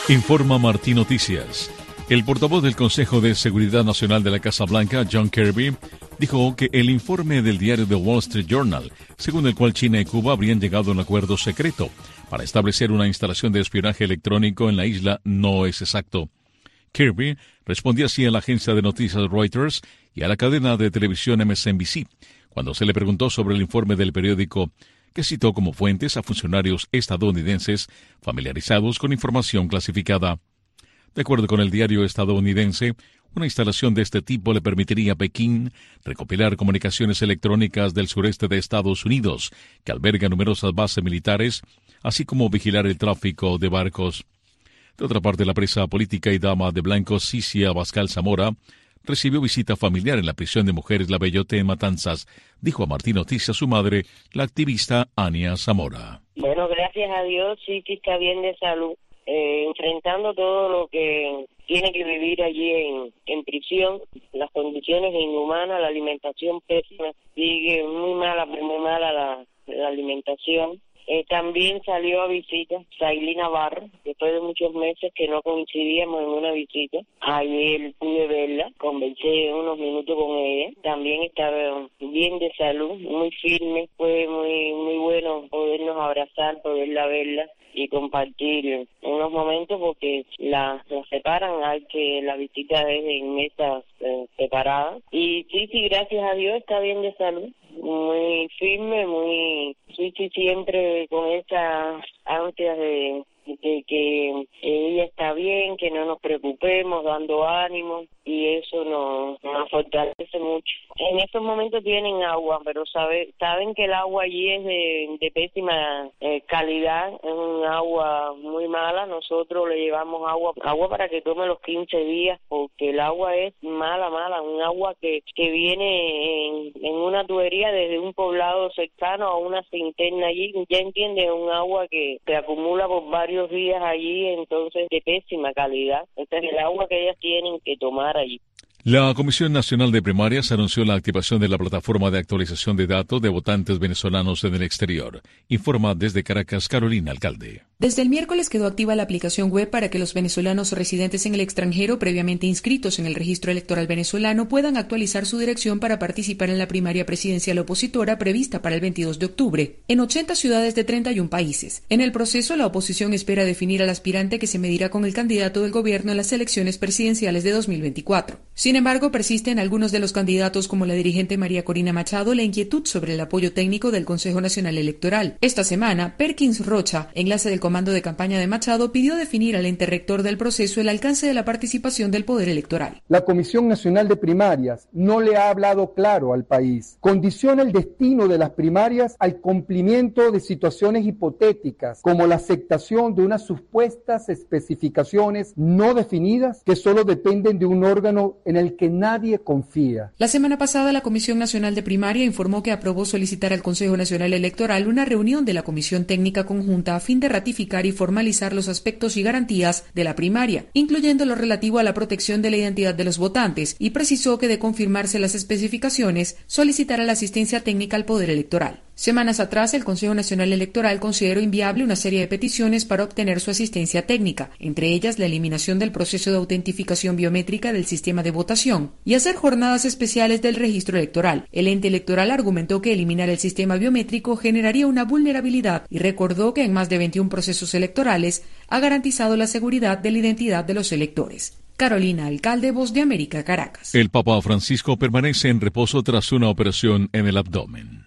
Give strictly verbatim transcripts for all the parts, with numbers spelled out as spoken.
Informa Martín Noticias. El portavoz del Consejo de Seguridad Nacional de la Casa Blanca, John Kirby, dijo que el informe del diario The Wall Street Journal, según el cual China y Cuba habrían llegado a un acuerdo secreto para establecer una instalación de espionaje electrónico en la isla, no es exacto. Kirby respondió así a la agencia de noticias Reuters y a la cadena de televisión M S N B C, cuando se le preguntó sobre el informe del periódico, que citó como fuentes a funcionarios estadounidenses familiarizados con información clasificada. De acuerdo con el diario estadounidense, una instalación de este tipo le permitiría a Pekín recopilar comunicaciones electrónicas del sureste de Estados Unidos, que alberga numerosas bases militares, así como vigilar el tráfico de barcos. De otra parte, la presa política y dama de blanco Cicia Abascal Zamora recibió visita familiar en la prisión de mujeres La Bellote en Matanzas, dijo a Martín Noticias su madre, la activista Ania Zamora. Bueno, gracias a Dios, sí que está bien de salud, eh, enfrentando todo lo que tiene que vivir allí en, en prisión, las condiciones inhumanas, la alimentación pésima, sigue muy mala, muy mala la, la alimentación. Eh, también salió a visita Sailí Navarro, después de muchos meses que no coincidíamos en una visita. Ayer pude verla, conversé unos minutos con ella. También estaba bien de salud, muy firme. Fue muy muy bueno podernos abrazar, poderla verla y compartir unos momentos, porque la, la separan, hay que la visita es en mesas eh, separadas. Y sí, sí, gracias a Dios está bien de salud, muy firme, muy, sí, sí, siempre con esa ansias de, de que ella está bien, que no nos preocupemos, dando ánimo, y eso nos, nos fortalece mucho. En estos momentos tienen agua, pero sabe, saben que el agua allí es de, de pésima eh, calidad, es un agua muy mala. Nosotros le llevamos agua agua para que tome los quince días, porque el agua es mala, mala, un agua que, que viene en, en una tubería desde un poblado cercano a una cisterna allí, ya entiende, un agua que se acumula por varios días allí, entonces de pésima calidad. Este es el agua que ellas tienen que tomar allí. La Comisión Nacional de Primarias anunció la activación de la plataforma de actualización de datos de votantes venezolanos en el exterior. Informa desde Caracas, Carolina Alcalde. Desde el miércoles quedó activa la aplicación web para que los venezolanos residentes en el extranjero previamente inscritos en el registro electoral venezolano puedan actualizar su dirección para participar en la primaria presidencial opositora prevista para el veintidós de octubre, en ochenta ciudades de treinta y un países. En el proceso, la oposición espera definir al aspirante que se medirá con el candidato del gobierno en las elecciones presidenciales de dos mil veinticuatro. Sin embargo, persiste en algunos de los candidatos, como la dirigente María Corina Machado, la inquietud sobre el apoyo técnico del Consejo Nacional Electoral. Esta semana, Perkins Rocha, enlace del comando de campaña de Machado, pidió definir al ente rector del proceso el alcance de la participación del poder electoral. La Comisión Nacional de Primarias no le ha hablado claro al país. Condiciona el destino de las primarias al cumplimiento de situaciones hipotéticas, como la aceptación de unas supuestas especificaciones no definidas que solo dependen de un órgano en el que nadie confía. La semana pasada, la Comisión Nacional de Primaria informó que aprobó solicitar al Consejo Nacional Electoral una reunión de la Comisión Técnica Conjunta a fin de ratificar y formalizar los aspectos y garantías de la primaria, incluyendo lo relativo a la protección de la identidad de los votantes, y precisó que, de confirmarse las especificaciones, solicitará la asistencia técnica al Poder Electoral. Semanas atrás, el Consejo Nacional Electoral consideró inviable una serie de peticiones para obtener su asistencia técnica, entre ellas la eliminación del proceso de autentificación biométrica del sistema de votación y hacer jornadas especiales del registro electoral. El ente electoral argumentó que eliminar el sistema biométrico generaría una vulnerabilidad y recordó que en más de veintiún procesos electorales ha garantizado la seguridad de la identidad de los electores. Carolina Alcalde, Voz de América, Caracas. El Papa Francisco permanece en reposo tras una operación en el abdomen.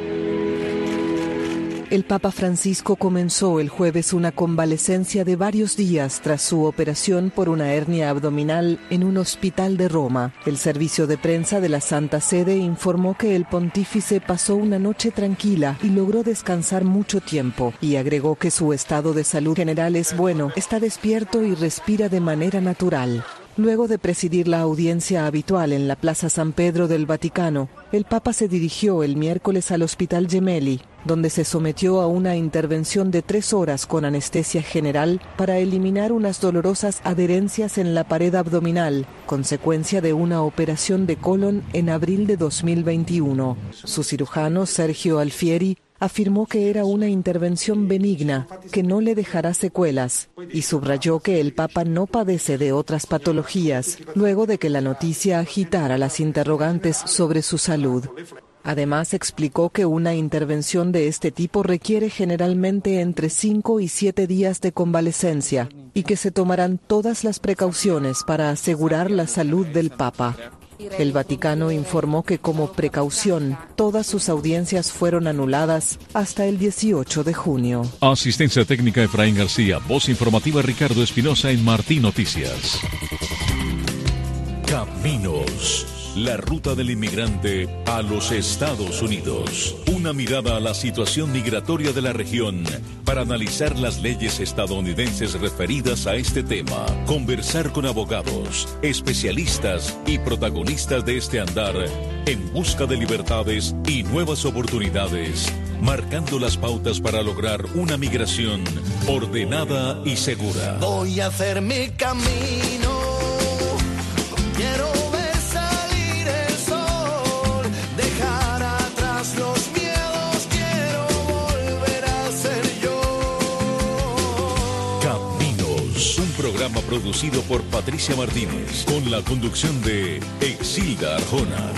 El Papa Francisco comenzó el jueves una convalecencia de varios días tras su operación por una hernia abdominal en un hospital de Roma. El servicio de prensa de la Santa Sede informó que el pontífice pasó una noche tranquila y logró descansar mucho tiempo, y agregó que su estado de salud general es bueno, está despierto y respira de manera natural. Luego de presidir la audiencia habitual en la Plaza San Pedro del Vaticano, el Papa se dirigió el miércoles al Hospital Gemelli, donde se sometió a una intervención de tres horas con anestesia general para eliminar unas dolorosas adherencias en la pared abdominal, consecuencia de una operación de colon en abril de dos mil veintiuno. Su cirujano, Sergio Alfieri, afirmó que era una intervención benigna, que no le dejará secuelas, y subrayó que el Papa no padece de otras patologías, luego de que la noticia agitara las interrogantes sobre su salud. Además, explicó que una intervención de este tipo requiere generalmente entre cinco y siete días de convalecencia y que se tomarán todas las precauciones para asegurar la salud del Papa. El Vaticano informó que como precaución, todas sus audiencias fueron anuladas hasta el dieciocho de junio. Asistencia técnica Efraín García, voz informativa Ricardo Espinosa en Martín Noticias. Caminos. La ruta del inmigrante a los Estados Unidos. Una mirada a la situación migratoria de la región para analizar las leyes estadounidenses referidas a este tema. Conversar con abogados, especialistas y protagonistas de este andar en busca de libertades y nuevas oportunidades, marcando las pautas para lograr una migración ordenada y segura. Voy a hacer mi camino. Quiero programa producido por Patricia Martínez, con la conducción de Exilda Arjona.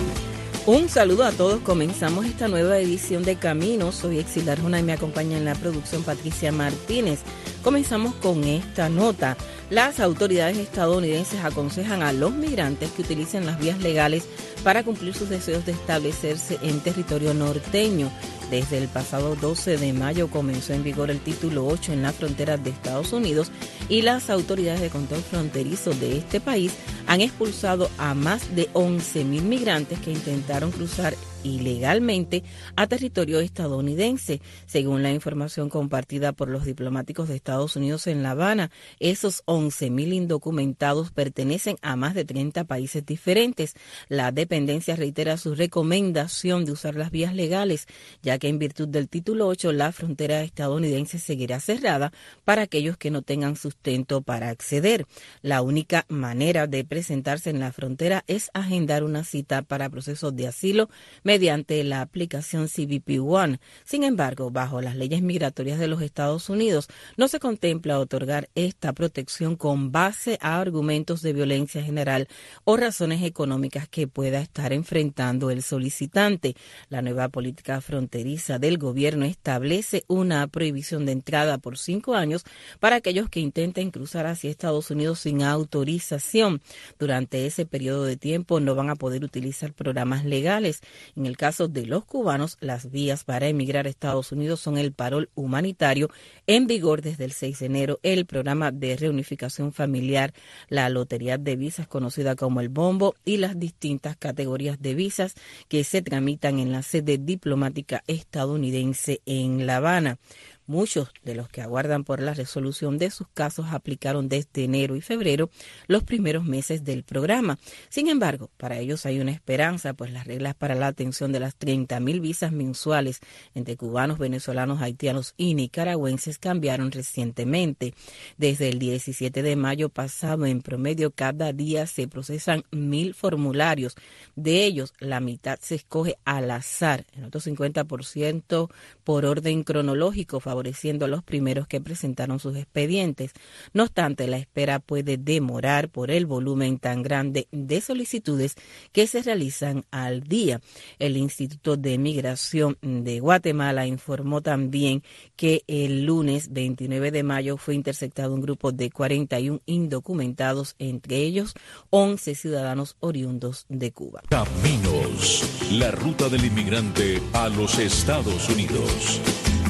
Un saludo a todos, comenzamos esta nueva edición de Caminos. Soy Exilda Arjona y me acompaña en la producción Patricia Martínez. Comenzamos con esta nota. Las autoridades estadounidenses aconsejan a los migrantes que utilicen las vías legales para cumplir sus deseos de establecerse en territorio norteño. Desde el pasado doce de mayo comenzó en vigor el título ocho en la frontera de Estados Unidos y las autoridades de control fronterizo de este país han expulsado a más de once mil migrantes que intentaron cruzar ilegalmente a territorio estadounidense. Según la información compartida por los diplomáticos de Estados Unidos en La Habana, esos once mil indocumentados pertenecen a más de treinta países diferentes. La dependencia reitera su recomendación de usar las vías legales, ya que en virtud del título ocho la frontera estadounidense seguirá cerrada para aquellos que no tengan sustento para acceder. La única manera de presentarse en la frontera es agendar una cita para procesos de asilo mediante la aplicación C B P One. Sin embargo, bajo las leyes migratorias de los Estados Unidos, no se contempla otorgar esta protección con base a argumentos de violencia general o razones económicas que pueda estar enfrentando el solicitante. La nueva política fronteriza del gobierno establece una prohibición de entrada por cinco años para aquellos que intenten cruzar hacia Estados Unidos sin autorización. Durante ese periodo de tiempo no van a poder utilizar programas legales. En el caso de los cubanos, las vías para emigrar a Estados Unidos son el parol humanitario, en vigor desde el seis de enero, el programa de reunificación familiar, la lotería de visas conocida como el bombo y las distintas categorías de visas que se tramitan en la sede diplomática estadounidense en La Habana. Muchos de los que aguardan por la resolución de sus casos aplicaron desde enero y febrero, los primeros meses del programa. Sin embargo, para ellos hay una esperanza, pues las reglas para la atención de las treinta mil visas mensuales entre cubanos, venezolanos, haitianos y nicaragüenses cambiaron recientemente. Desde el diecisiete de mayo pasado, en promedio, cada día se procesan mil formularios. De ellos, la mitad se escoge al azar, el otro cincuenta por ciento por orden cronológico, favoreciendo a los primeros que presentaron sus expedientes. No obstante, la espera puede demorar por el volumen tan grande de solicitudes que se realizan al día. El Instituto de Migración de Guatemala informó también que el lunes veintinueve de mayo fue interceptado un grupo de cuarenta y uno indocumentados, entre ellos once ciudadanos oriundos de Cuba. Caminos, la ruta del inmigrante a los Estados Unidos.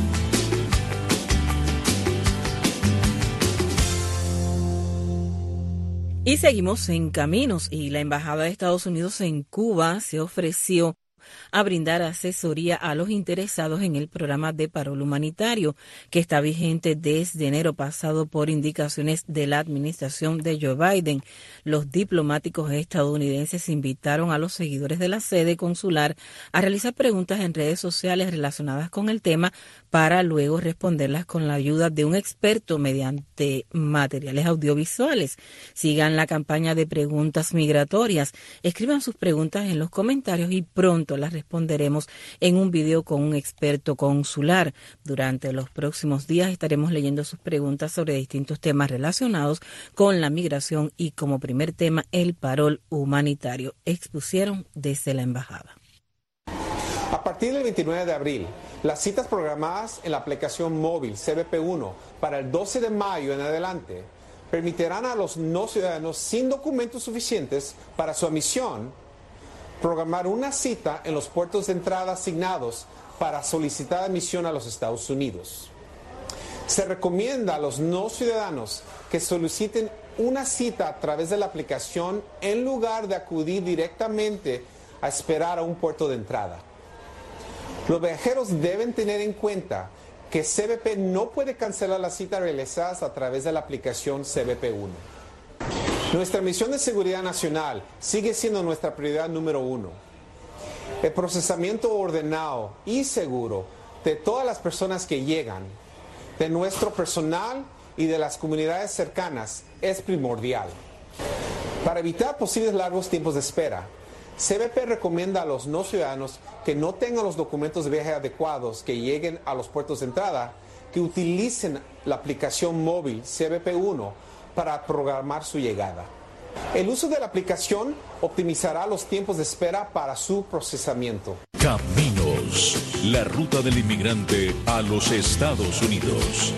Y seguimos en Caminos, y la Embajada de Estados Unidos en Cuba se ofreció a brindar asesoría a los interesados en el programa de parol humanitario que está vigente desde enero pasado por indicaciones de la administración de Joe Biden. Los diplomáticos estadounidenses invitaron a los seguidores de la sede consular a realizar preguntas en redes sociales relacionadas con el tema para luego responderlas con la ayuda de un experto mediante materiales audiovisuales. Sigan la campaña de preguntas migratorias, escriban sus preguntas en los comentarios y pronto momento las responderemos en un video con un experto consular. Durante los próximos días estaremos leyendo sus preguntas sobre distintos temas relacionados con la migración y como primer tema el parol humanitario. Expusieron desde la embajada. A partir del veintinueve de abril, las citas programadas en la aplicación móvil C B P uno para el doce de mayo en adelante permitirán a los no ciudadanos sin documentos suficientes para su admisión programar una cita en los puertos de entrada asignados para solicitar admisión a los Estados Unidos. Se recomienda a los no ciudadanos que soliciten una cita a través de la aplicación en lugar de acudir directamente a esperar a un puerto de entrada. Los viajeros deben tener en cuenta que C B P no puede cancelar las citas realizadas a través de la aplicación C B P uno. Nuestra misión de seguridad nacional sigue siendo nuestra prioridad número uno. El procesamiento ordenado y seguro de todas las personas que llegan, de nuestro personal y de las comunidades cercanas es primordial. Para evitar posibles largos tiempos de espera, C B P recomienda a los no ciudadanos que no tengan los documentos de viaje adecuados que lleguen a los puertos de entrada, que utilicen la aplicación móvil C B P uno para programar su llegada. El uso de la aplicación optimizará los tiempos de espera para su procesamiento. Caminos, la ruta del inmigrante a los Estados Unidos.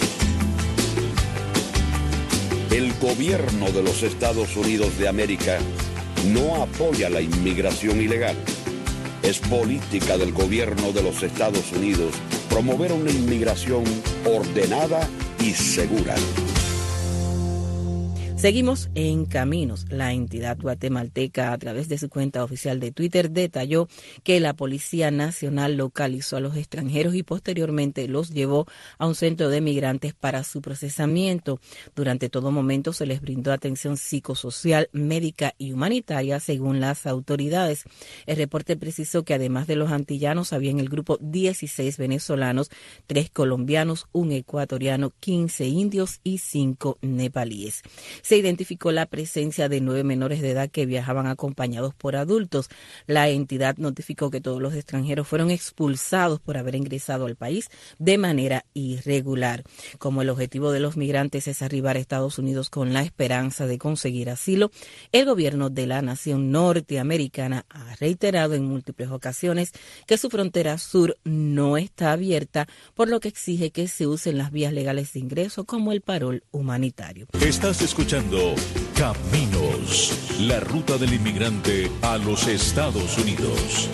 El gobierno de los Estados Unidos de América no apoya la inmigración ilegal. Es política del gobierno de los Estados Unidos promover una inmigración ordenada y segura. Seguimos en Caminos. La entidad guatemalteca, a través de su cuenta oficial de Twitter, detalló que la Policía Nacional localizó a los extranjeros y posteriormente los llevó a un centro de migrantes para su procesamiento. Durante todo momento se les brindó atención psicosocial, médica y humanitaria, según las autoridades. El reporte precisó que además de los antillanos, había en el grupo dieciséis venezolanos, tres colombianos, un ecuatoriano, quince indios y cinco nepalíes. Se identificó la presencia de nueve menores de edad que viajaban acompañados por adultos. La entidad notificó que todos los extranjeros fueron expulsados por haber ingresado al país de manera irregular. Como el objetivo de los migrantes es arribar a Estados Unidos con la esperanza de conseguir asilo, el gobierno de la nación norteamericana ha reiterado en múltiples ocasiones que su frontera sur no está abierta, por lo que exige que se usen las vías legales de ingreso como el parol humanitario. Estás escuchando Caminos, la ruta del inmigrante a los Estados Unidos.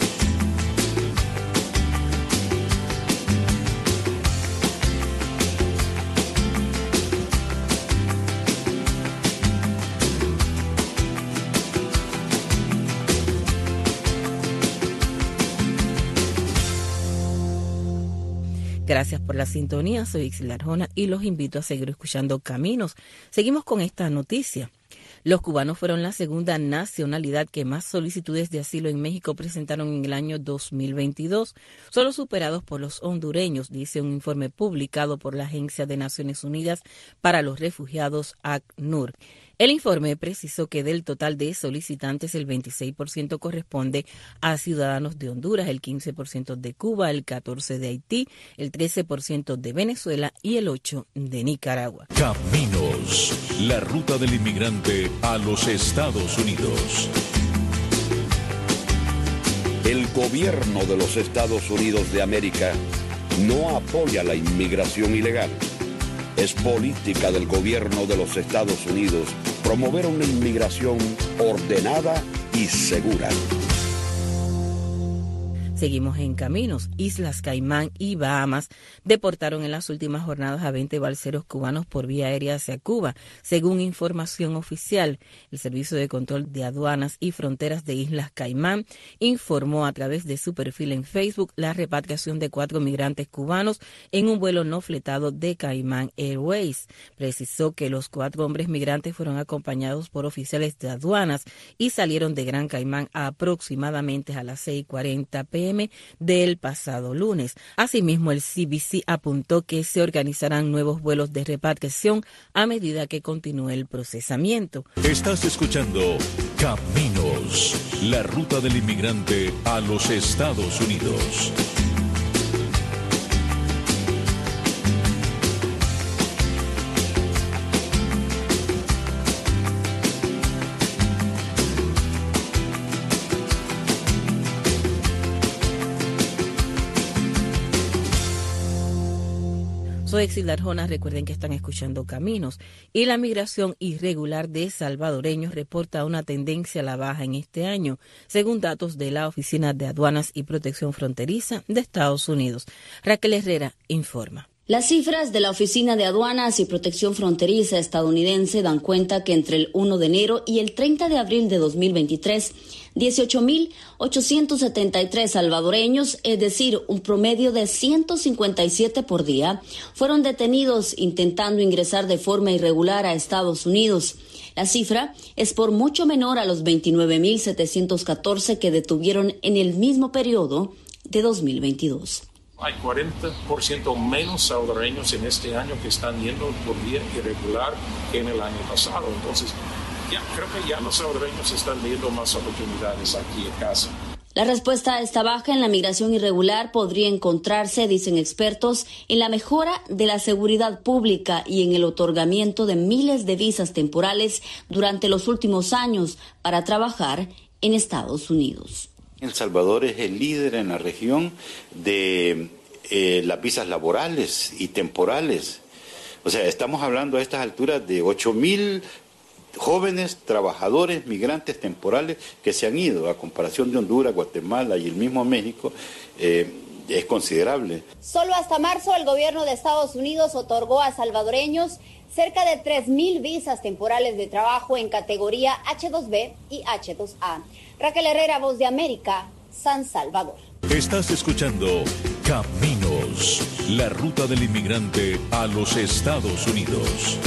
Gracias por la sintonía, soy Ixil Arjona y los invito a seguir escuchando Caminos. Seguimos con esta noticia. Los cubanos fueron la segunda nacionalidad que más solicitudes de asilo en México presentaron en el año dos mil veintidós, solo superados por los hondureños, dice un informe publicado por la Agencia de Naciones Unidas para los Refugiados, ACNUR. El informe precisó que del total de solicitantes, el veintiséis por ciento corresponde a ciudadanos de Honduras, el quince por ciento de Cuba, el catorce por ciento de Haití, el trece por ciento de Venezuela y el ocho por ciento de Nicaragua. Caminos, la ruta del inmigrante a los Estados Unidos. El gobierno de los Estados Unidos de América no apoya la inmigración ilegal. Es política del gobierno de los Estados Unidos promover una inmigración ordenada y segura. Seguimos en Caminos. Islas Caimán y Bahamas deportaron en las últimas jornadas a veinte balseros cubanos por vía aérea hacia Cuba, según información oficial. El Servicio de Control de Aduanas y Fronteras de Islas Caimán informó a través de su perfil en Facebook la repatriación de cuatro migrantes cubanos en un vuelo no fletado de Caimán Airways. Precisó que los cuatro hombres migrantes fueron acompañados por oficiales de aduanas y salieron de Gran Caimán a aproximadamente a las seis y cuarenta p eme del pasado lunes. Asimismo, el C B C apuntó que se organizarán nuevos vuelos de repatriación a medida que continúe el procesamiento. Estás escuchando Caminos, la ruta del inmigrante a los Estados Unidos. Soy Exilda Arjona, recuerden que están escuchando Caminos. Y la migración irregular de salvadoreños reporta una tendencia a la baja en este año, según datos de la Oficina de Aduanas y Protección Fronteriza de Estados Unidos. Raquel Herrera informa. Las cifras de la Oficina de Aduanas y Protección Fronteriza estadounidense dan cuenta que entre el primero de enero y el treinta de abril de dos mil veintitrés, dieciocho mil ochocientos setenta y tres salvadoreños, es decir, un promedio de ciento cincuenta y siete por día, fueron detenidos intentando ingresar de forma irregular a Estados Unidos. La cifra es por mucho menor a los veintinueve mil setecientos catorce que detuvieron en el mismo periodo de dos mil veintidós. Hay cuarenta por ciento menos salvadoreños en este año que están yendo por vía irregular que en el año pasado. Entonces, ya creo que ya los salvadoreños están viendo más oportunidades aquí en casa. La respuesta a esta baja en la migración irregular podría encontrarse, dicen expertos, en la mejora de la seguridad pública y en el otorgamiento de miles de visas temporales durante los últimos años para trabajar en Estados Unidos. El Salvador es el líder en la región de eh, las visas laborales y temporales. O sea, estamos hablando a estas alturas de ocho mil jóvenes trabajadores, migrantes temporales que se han ido. A comparación de Honduras, Guatemala y el mismo México, eh, es considerable. Solo hasta marzo el gobierno de Estados Unidos otorgó a salvadoreños cerca de tres mil visas temporales de trabajo en categoría hache dos be y hache dos a. Raquel Herrera, Voz de América, San Salvador. Estás escuchando Caminos, la ruta del inmigrante a los Estados Unidos.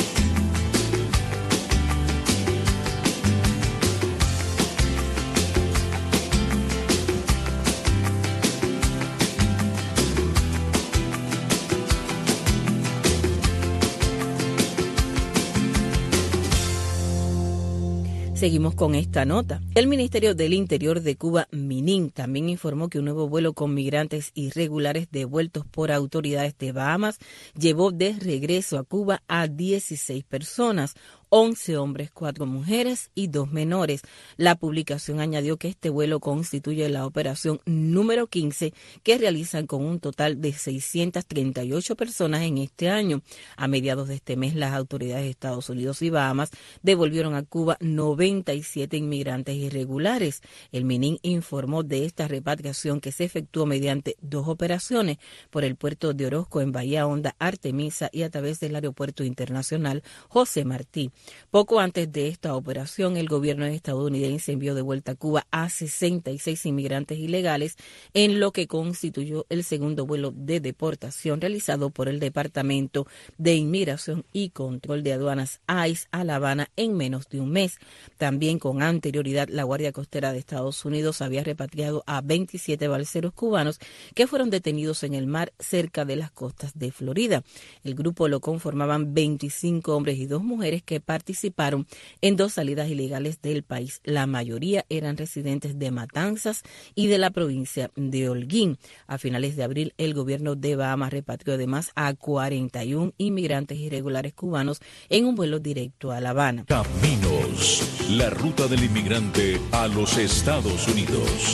Seguimos con esta nota. El Ministerio del Interior de Cuba, MININ, también informó que un nuevo vuelo con migrantes irregulares devueltos por autoridades de Bahamas llevó de regreso a Cuba a dieciséis personas, once hombres, cuatro mujeres y dos menores. La publicación añadió que este vuelo constituye la operación número quince que realizan con un total de seiscientas treinta y ocho personas en este año. A mediados de este mes, las autoridades de Estados Unidos y Bahamas devolvieron a Cuba noventa y siete inmigrantes irregulares. El MININ informó de esta repatriación que se efectuó mediante dos operaciones por el puerto de Orozco en Bahía Honda, Artemisa y a través del aeropuerto internacional José Martí. Poco antes de esta operación, el gobierno estadounidense envió de vuelta a Cuba a sesenta y seis inmigrantes ilegales, en lo que constituyó el segundo vuelo de deportación realizado por el Departamento de Inmigración y Control de Aduanas I C E a La Habana en menos de un mes. También con anterioridad, la Guardia Costera de Estados Unidos había repatriado a veintisiete balseros cubanos que fueron detenidos en el mar cerca de las costas de Florida. El grupo lo conformaban veinticinco hombres y dos mujeres que participaron en dos salidas ilegales del país. La mayoría eran residentes de Matanzas y de la provincia de Holguín. A finales de abril, el gobierno de Bahamas repatrió además a cuarenta y uno inmigrantes irregulares cubanos en un vuelo directo a La Habana. Caminos, la ruta del inmigrante a los Estados Unidos.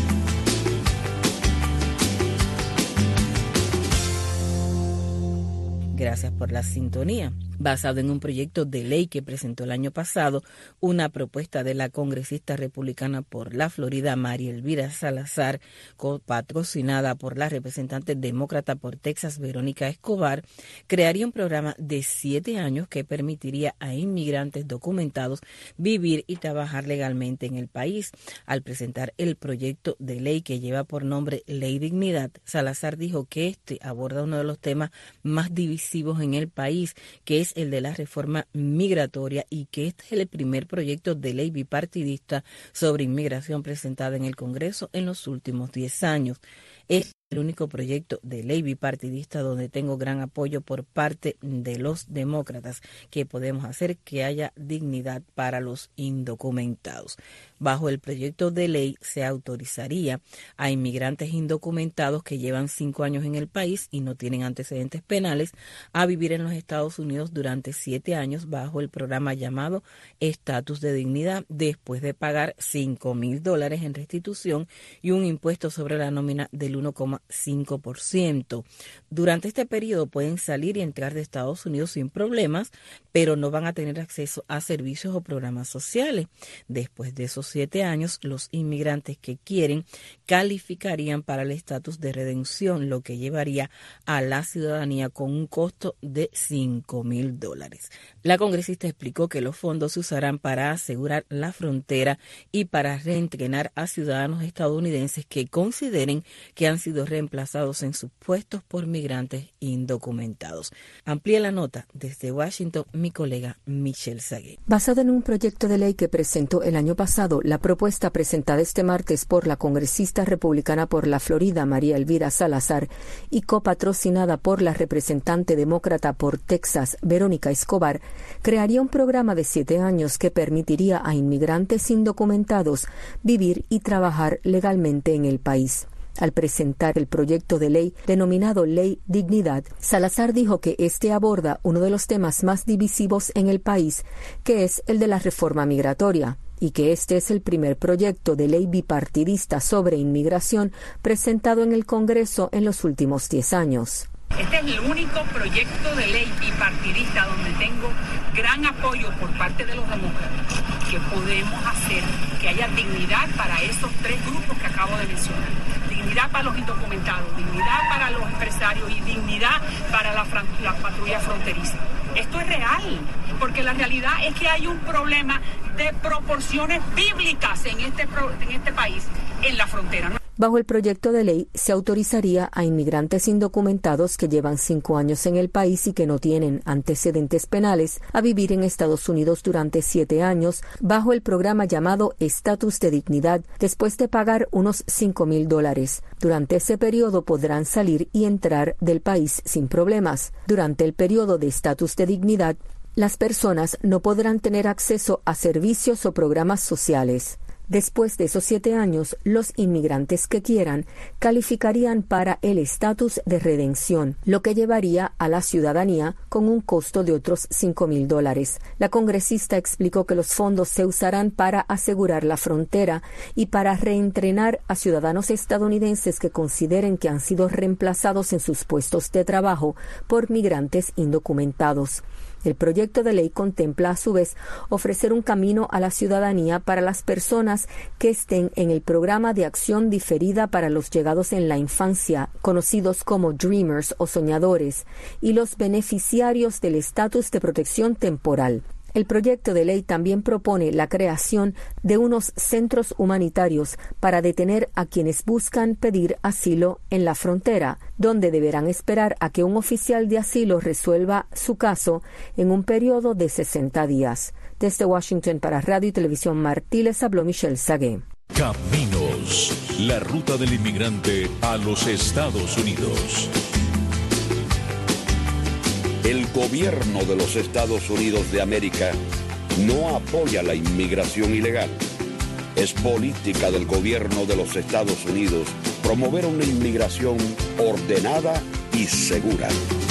Gracias por la sintonía. Basado en un proyecto de ley que presentó el año pasado, una propuesta de la congresista republicana por la Florida, María Elvira Salazar, patrocinada por la representante demócrata por Texas, Verónica Escobar, crearía un programa de siete años que permitiría a inmigrantes documentados vivir y trabajar legalmente en el país. Al presentar el proyecto de ley que lleva por nombre Ley Dignidad, Salazar dijo que este aborda uno de los temas más divisivos en el país, que es es el de la reforma migratoria y que este es el primer proyecto de ley bipartidista sobre inmigración presentada en el Congreso en los últimos diez años. Es el único proyecto de ley bipartidista donde tengo gran apoyo por parte de los demócratas que podemos hacer que haya dignidad para los indocumentados. Bajo el proyecto de ley se autorizaría a inmigrantes indocumentados que llevan cinco años en el país y no tienen antecedentes penales a vivir en los Estados Unidos durante siete años bajo el programa llamado Estatus de Dignidad, después de pagar cinco mil dólares en restitución y un impuesto sobre la nómina del uno coma cinco por ciento. Durante este periodo pueden salir y entrar de Estados Unidos sin problemas, pero no van a tener acceso a servicios o programas sociales. Después de esos siete años, los inmigrantes que quieren calificarían para el estatus de redención, lo que llevaría a la ciudadanía con un costo de cinco mil dólares. La congresista explicó que los fondos se usarán para asegurar la frontera y para reentrenar a ciudadanos estadounidenses que consideren que han sido reemplazados en sus puestos por migrantes indocumentados. Amplía la nota desde Washington mi colega Michelle Sagué. Basado en un proyecto de ley que presentó el año pasado, la propuesta presentada este martes por la congresista republicana por la Florida, María Elvira Salazar, y copatrocinada por la representante demócrata por Texas, Verónica Escobar, crearía un programa de siete años que permitiría a inmigrantes indocumentados vivir y trabajar legalmente en el país. Al presentar el proyecto de ley denominado Ley Dignidad, Salazar dijo que este aborda uno de los temas más divisivos en el país, que es el de la reforma migratoria, y que este es el primer proyecto de ley bipartidista sobre inmigración presentado en el Congreso en los últimos diez años. Este es el único proyecto de ley bipartidista donde tengo gran apoyo por parte de los demócratas, que podemos hacer que haya dignidad para esos tres grupos que acabo de mencionar. Dignidad para los indocumentados, dignidad para los empresarios y dignidad para la, la patrulla fronteriza. Esto es real, porque la realidad es que hay un problema de proporciones bíblicas en este, en este país, en la frontera, ¿no? Bajo el proyecto de ley se autorizaría a inmigrantes indocumentados que llevan cinco años en el país y que no tienen antecedentes penales a vivir en Estados Unidos durante siete años bajo el programa llamado Estatus de Dignidad, después de pagar unos cinco mil dólares. Durante ese periodo podrán salir y entrar del país sin problemas. Durante el periodo de Estatus de Dignidad, las personas no podrán tener acceso a servicios o programas sociales. Después de esos siete años, los inmigrantes que quieran calificarían para el estatus de redención, lo que llevaría a la ciudadanía con un costo de otros cinco mil dólares. La congresista explicó que los fondos se usarán para asegurar la frontera y para reentrenar a ciudadanos estadounidenses que consideren que han sido reemplazados en sus puestos de trabajo por migrantes indocumentados. El proyecto de ley contempla a su vez ofrecer un camino a la ciudadanía para las personas que estén en el programa de acción diferida para los llegados en la infancia, conocidos como Dreamers o soñadores, y los beneficiarios del estatus de protección temporal. El proyecto de ley también propone la creación de unos centros humanitarios para detener a quienes buscan pedir asilo en la frontera, donde deberán esperar a que un oficial de asilo resuelva su caso en un periodo de sesenta días. Desde Washington para Radio y Televisión Martí les habló Michelle Sagué. Caminos, la ruta del inmigrante a los Estados Unidos. El gobierno de los Estados Unidos de América no apoya la inmigración ilegal. Es política del gobierno de los Estados Unidos promover una inmigración ordenada y segura.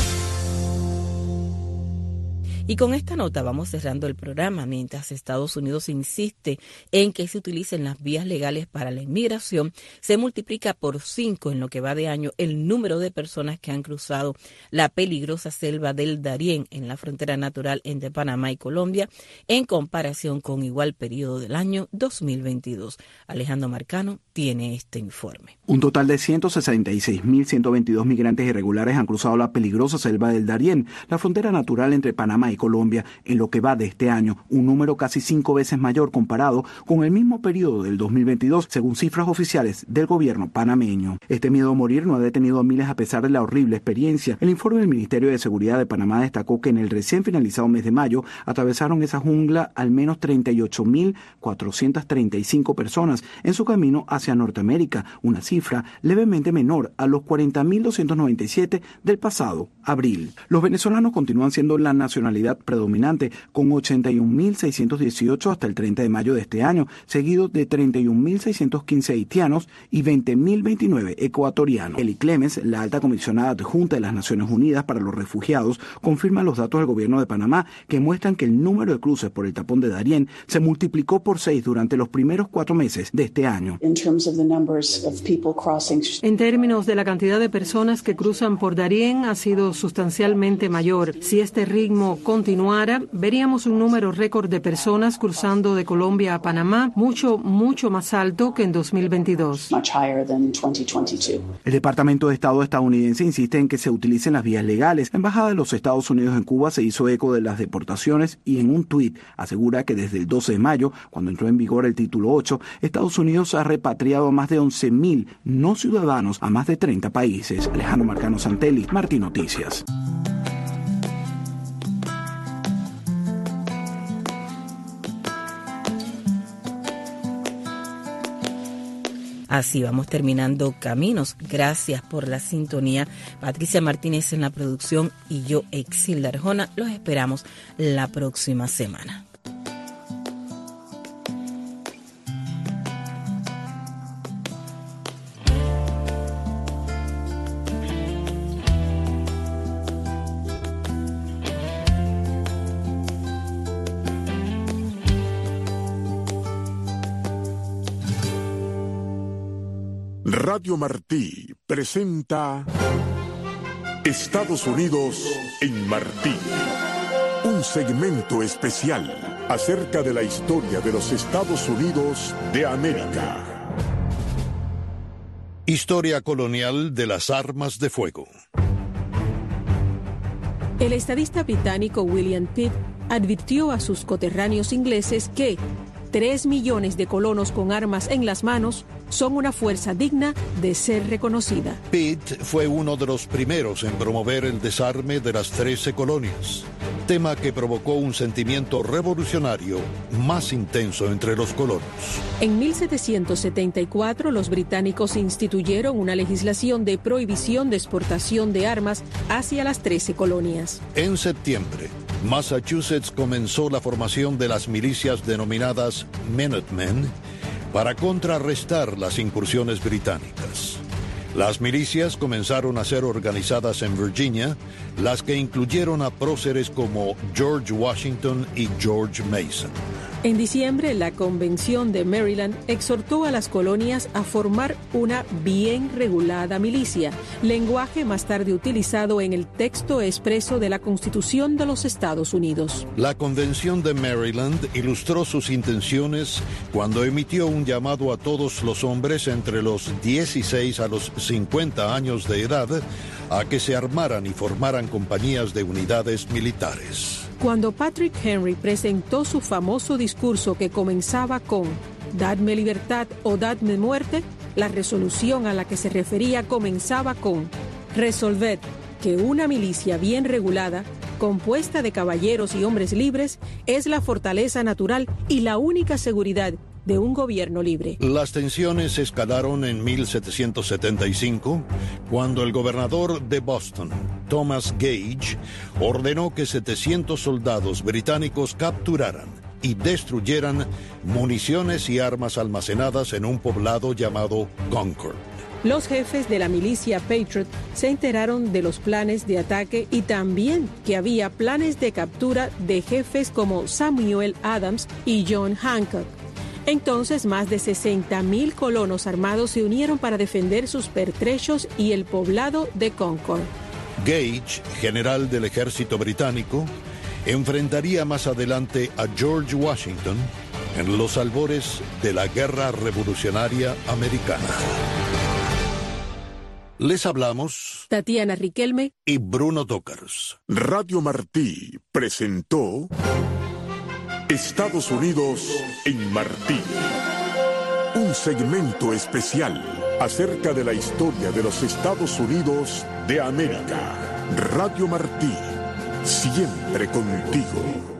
Y con esta nota vamos cerrando el programa. Mientras Estados Unidos insiste en que se utilicen las vías legales para la inmigración, se multiplica por cinco en lo que va de año el número de personas que han cruzado la peligrosa selva del Darién en la frontera natural entre Panamá y Colombia en comparación con igual periodo del año dos mil veintidós. Alejandro Marcano tiene este informe. Un total de ciento sesenta y seis mil ciento veintidós migrantes irregulares han cruzado la peligrosa selva del Darién, la frontera natural entre Panamá y y Colombia en lo que va de este año, un número casi cinco veces mayor comparado con el mismo periodo del dos mil veintidós, según cifras oficiales del gobierno panameño. Este miedo a morir no ha detenido a miles a pesar de la horrible experiencia. El informe del Ministerio de Seguridad de Panamá destacó que en el recién finalizado mes de mayo atravesaron esa jungla al menos treinta y ocho mil cuatrocientas treinta y cinco personas en su camino hacia Norteamérica, una cifra levemente menor a los cuarenta mil doscientos noventa y siete del pasado abril. Los venezolanos continúan siendo la nacionalidad predominante, con ochenta y un mil seiscientos dieciocho hasta el treinta de mayo de este año, seguido de treinta y un mil seiscientos quince haitianos y veinte mil veintinueve ecuatorianos. Eli Clemens, la alta comisionada adjunta de las Naciones Unidas para los Refugiados, confirma los datos del gobierno de Panamá que muestran que el número de cruces por el tapón de Darién se multiplicó por seis durante los primeros cuatro meses de este año. En términos de la cantidad de personas que cruzan por Darién, ha sido sustancialmente mayor. Si este ritmo continuara, veríamos un número récord de personas cruzando de Colombia a Panamá, mucho, mucho más alto que en dos mil veintidós. El Departamento de Estado estadounidense insiste en que se utilicen las vías legales. La Embajada de los Estados Unidos en Cuba se hizo eco de las deportaciones y en un tuit asegura que desde el doce de mayo, cuando entró en vigor el título ocho, Estados Unidos ha repatriado a más de once mil no ciudadanos a más de treinta países. Alejandro Marcano Santelli, Martín Noticias. Así vamos terminando Caminos. Gracias por la sintonía. Patricia Martínez en la producción y yo, Exilda Arjona. Los esperamos la próxima semana. Radio Martí presenta Estados Unidos en Martí, un segmento especial acerca de la historia de los Estados Unidos de América. Historia colonial de las armas de fuego. El estadista británico William Pitt advirtió a sus coterráneos ingleses que tres millones de colonos con armas en las manos son una fuerza digna de ser reconocida. Pitt fue uno de los primeros en promover el desarme de las trece colonias, tema que provocó un sentimiento revolucionario más intenso entre los colonos. En mil setecientos setenta y cuatro, los británicos instituyeron una legislación de prohibición de exportación de armas hacia las trece colonias. En septiembre, Massachusetts comenzó la formación de las milicias denominadas Minutemen para contrarrestar las incursiones británicas. Las milicias comenzaron a ser organizadas en Virginia, las que incluyeron a próceres como George Washington y George Mason. En diciembre, la Convención de Maryland exhortó a las colonias a formar una bien regulada milicia, lenguaje más tarde utilizado en el texto expreso de la Constitución de los Estados Unidos. La Convención de Maryland ilustró sus intenciones cuando emitió un llamado a todos los hombres entre los dieciséis a los cincuenta años de edad a que se armaran y formaran compañías de unidades militares. Cuando Patrick Henry presentó su famoso discurso que comenzaba con «Dadme libertad o dadme muerte», la resolución a la que se refería comenzaba con «Resolved que una milicia bien regulada, compuesta de caballeros y hombres libres, es la fortaleza natural y la única seguridad de un gobierno libre». Las tensiones escalaron en mil setecientos setenta y cinco, cuando el gobernador de Boston, Thomas Gage, ordenó que setecientos soldados británicos capturaran y destruyeran municiones y armas almacenadas en un poblado llamado Concord. Los jefes de la milicia Patriot se enteraron de los planes de ataque y también que había planes de captura de jefes como Samuel Adams y John Hancock. Entonces, más de sesenta mil colonos armados se unieron para defender sus pertrechos y el poblado de Concord. Gage, general del ejército británico, enfrentaría más adelante a George Washington en los albores de la Guerra Revolucionaria Americana. Les hablamos Tatiana Riquelme y Bruno Tócars. Radio Martí presentó Estados Unidos en Martí. Un segmento especial acerca de la historia de los Estados Unidos de América. Radio Martí, siempre contigo.